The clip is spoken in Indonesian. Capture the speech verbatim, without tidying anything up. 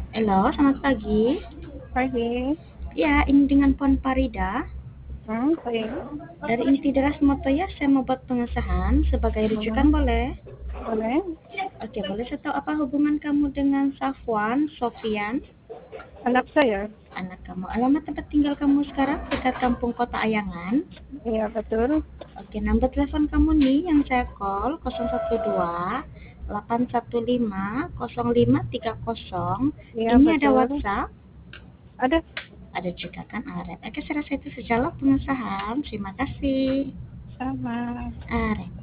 Halo, selamat pagi. Pagi. Ya, ini dengan Puan Farida. Hmm, baik. Dari Inti Deras Motoya, saya mau buat pengesahan sebagai rujukan, Hmm, boleh? boleh. Oke, boleh saya tahu apa hubungan kamu dengan Safwan, Sofian, Anak saya. anak kamu? Alamat tempat tinggal kamu sekarang dekat kampung Kota Ayangan. Iya, betul. Oke, nomor telepon kamu nih yang saya call nol satu dua delapan satu lima nol lima tiga nol. Iya, Ini ada betul. WhatsApp. Ada. Ada juga kan Arep. Oke, saya rasa itu sejalan pengesahan. Terima kasih. Sama. Arep.